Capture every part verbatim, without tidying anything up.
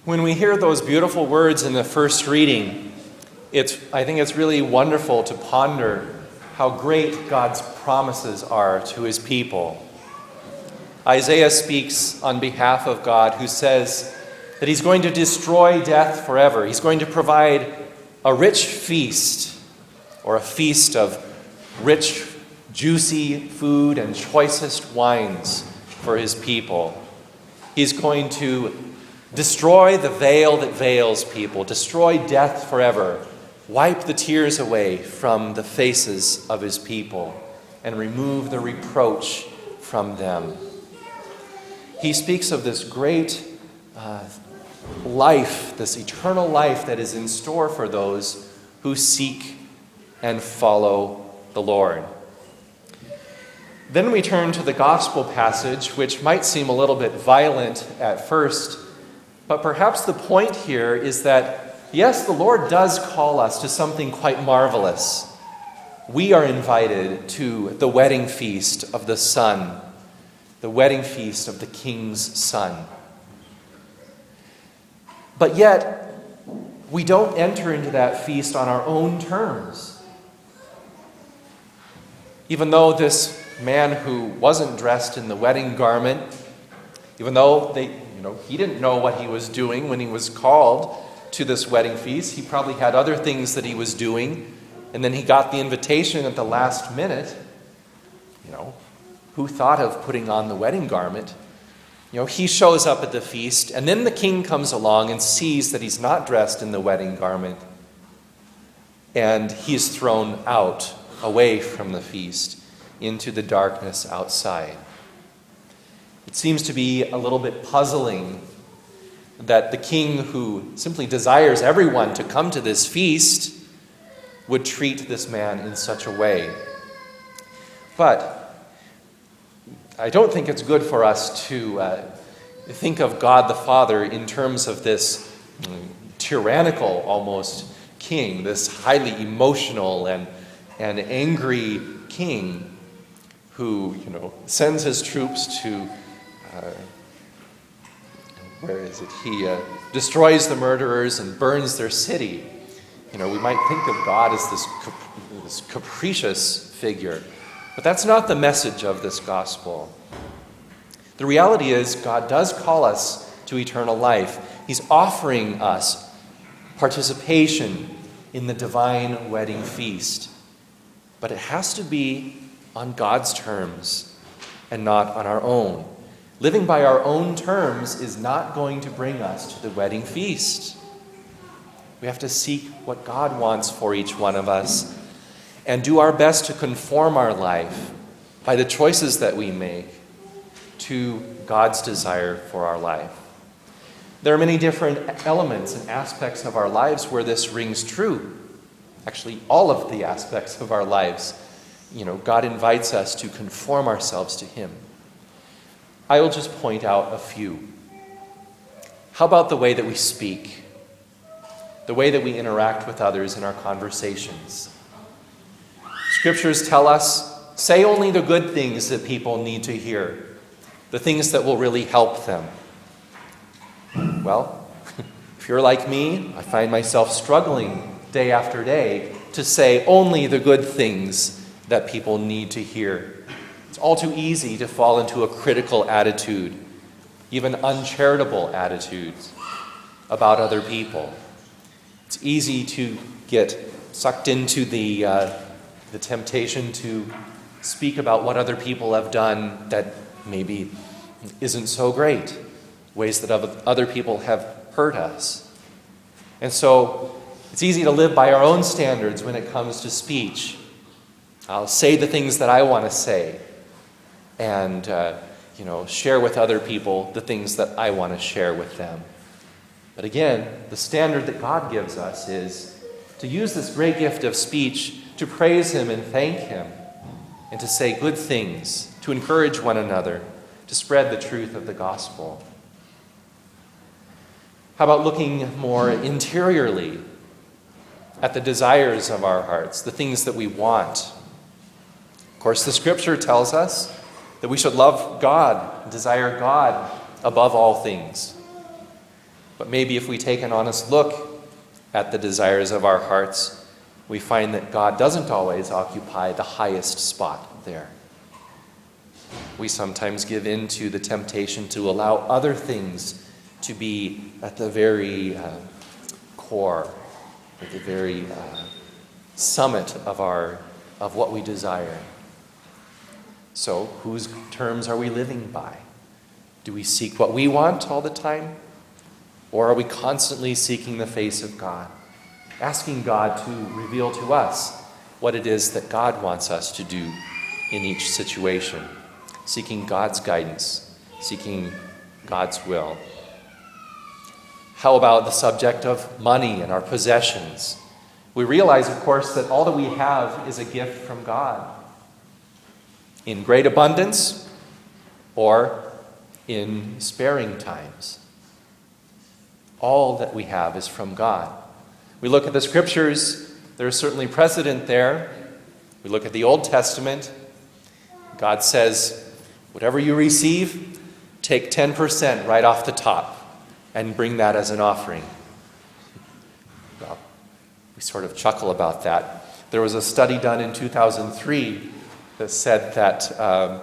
When we hear those beautiful words in the first reading, it's, I think it's really wonderful to ponder how great God's promises are to his people. Isaiah speaks on behalf of God, who says that he's going to destroy death forever. He's going to provide a rich feast, or a feast of rich, juicy food and choicest wines for his people. He's going to destroy the veil that veils people, destroy death forever, wipe the tears away from the faces of his people, and remove the reproach from them. He speaks of this great uh, life, this eternal life that is in store for those who seek and follow the Lord. Then we turn to the gospel passage, which might seem a little bit violent at first, but perhaps the point here is that, yes, the Lord does call us to something quite marvelous. We are invited to the wedding feast of the Son, the wedding feast of the King's Son. But yet, we don't enter into that feast on our own terms. Even though this man who wasn't dressed in the wedding garment, even though they, you know, he didn't know what he was doing when he was called to this wedding feast. He probably had other things that he was doing, and then he got the invitation at the last minute. You know, who thought of putting on the wedding garment? You know, he shows up at the feast, and then the king comes along and sees that he's not dressed in the wedding garment, and he's thrown out, away from the feast, into the darkness outside. It seems to be a little bit puzzling that the king, who simply desires everyone to come to this feast, would treat this man in such a way. But I don't think it's good for us to uh, think of God the Father in terms of this tyrannical, almost, king, this highly emotional and, and angry king who, you know, sends his troops to Uh, where is it? He uh, destroys the murderers and burns their city. You know, we might think of God as this, cap- this capricious figure, but that's not the message of this gospel. The reality is, God does call us to eternal life. He's offering us participation in the divine wedding feast, but it has to be on God's terms and not on our own. Living by our own terms is not going to bring us to the wedding feast. We have to seek what God wants for each one of us and do our best to conform our life by the choices that we make to God's desire for our life. There are many different elements and aspects of our lives where this rings true. Actually, all of the aspects of our lives, you know, God invites us to conform ourselves to Him. I will just point out a few. How about the way that we speak? The way that we interact with others in our conversations? Scriptures tell us, say only the good things that people need to hear, the things that will really help them. Well, if you're like me, I find myself struggling day after day to say only the good things that people need to hear. It's all too easy to fall into a critical attitude, even uncharitable attitudes about other people. It's easy to get sucked into the uh, the temptation to speak about what other people have done that maybe isn't so great, ways that other people have hurt us. And so it's easy to live by our own standards when it comes to speech. I'll say the things that I want to say, and uh, you know, share with other people the things that I want to share with them. But again, the standard that God gives us is to use this great gift of speech to praise Him and thank Him, and to say good things, to encourage one another, to spread the truth of the gospel. How about looking more interiorly at the desires of our hearts, the things that we want? Of course, the Scripture tells us that we should love God, desire God above all things. But maybe if we take an honest look at the desires of our hearts, we find that God doesn't always occupy the highest spot there. We sometimes give in to the temptation to allow other things to be at the very uh, core, at the very uh, summit of our of what we desire. So, whose terms are we living by? Do we seek what we want all the time? Or are we constantly seeking the face of God, asking God to reveal to us what it is that God wants us to do in each situation, seeking God's guidance, seeking God's will? How about the subject of money and our possessions? We realize, of course, that all that we have is a gift from God, in great abundance or in sparing times. All that we have is from God. We look at the scriptures, there is certainly precedent there. We look at the Old Testament. God says, whatever you receive, take ten percent right off the top and bring that as an offering. Well, we sort of chuckle about that. There was a study done in two thousand three that said that um,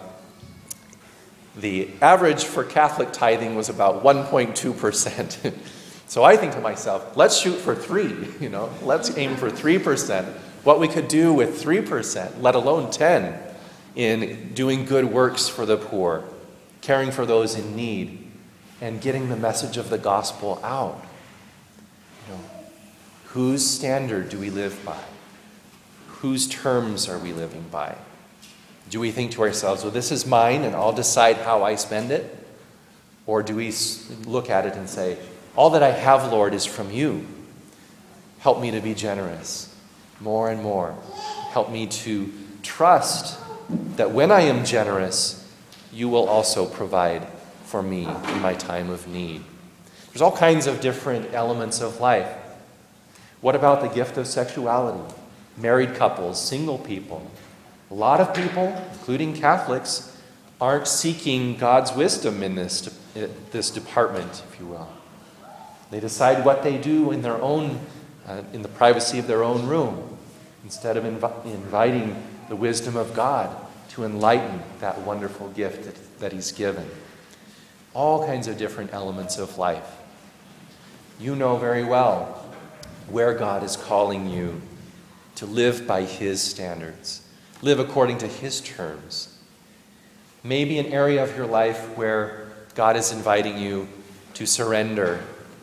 the average for Catholic tithing was about one point two percent. So I think to myself, let's shoot for three, you know, let's aim for three percent. What we could do with three percent, let alone ten, in doing good works for the poor, caring for those in need, and getting the message of the gospel out. You know, whose standard do we live by? Whose terms are we living by? Do we think to ourselves, well, this is mine and I'll decide how I spend it? Or do we look at it and say, all that I have, Lord, is from you. Help me to be generous more and more. Help me to trust that when I am generous, you will also provide for me in my time of need. There's all kinds of different elements of life. What about the gift of sexuality? Married couples, single people. A lot of people, including Catholics, aren't seeking God's wisdom in this, this department, if you will. They decide what they do in their own, uh, in the privacy of their own room, instead of inv- inviting the wisdom of God to enlighten that wonderful gift that, that He's given. All kinds of different elements of life. You know very well where God is calling you to live by His standards, live according to His terms. Maybe an area of your life where God is inviting you to surrender,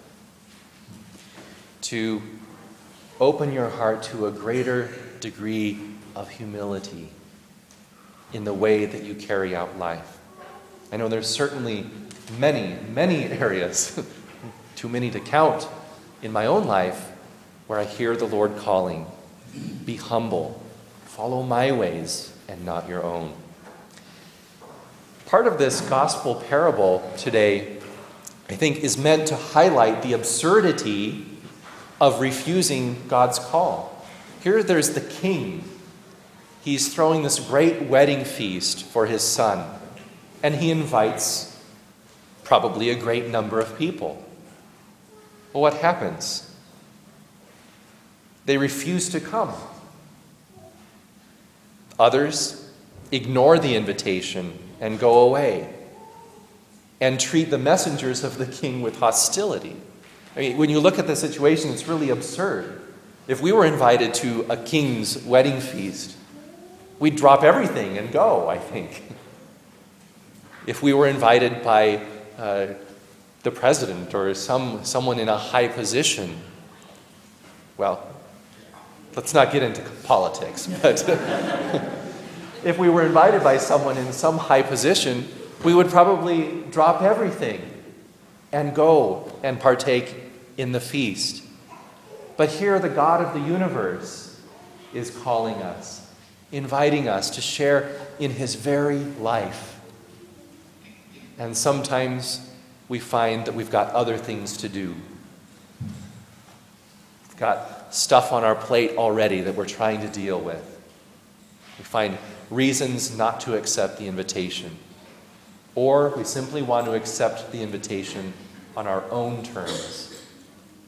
to open your heart to a greater degree of humility in the way that you carry out life. I know there's certainly many, many areas, too many to count, in my own life where I hear the Lord calling, be humble, follow my ways and not your own. Part of this gospel parable today, I think, is meant to highlight the absurdity of refusing God's call. Here there's the king. He's throwing this great wedding feast for his son, and he invites probably a great number of people. Well, what happens? They refuse to come. Others ignore the invitation and go away and treat the messengers of the king with hostility. I mean, when you look at the situation, it's really absurd. If we were invited to a king's wedding feast, we'd drop everything and go, I think. If we were invited by uh, the president or some someone in a high position, well, let's not get into politics, but if we were invited by someone in some high position, we would probably drop everything and go and partake in the feast. But here the God of the universe is calling us, inviting us to share in His very life. And sometimes we find that we've got other things to do. We've got stuff on our plate already that we're trying to deal with. We find reasons not to accept the invitation. Or we simply want to accept the invitation on our own terms.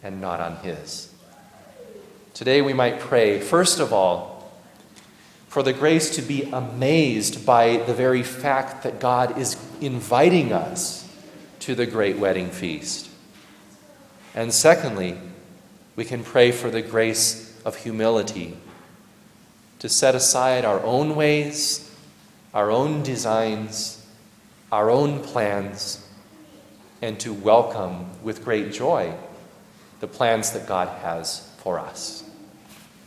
and not on his. Today we might pray, first of all, for the grace to be amazed by the very fact that God is inviting us to the great wedding feast. And secondly, we can pray for the grace of humility to set aside our own ways, our own designs, our own plans, and to welcome with great joy the plans that God has for us.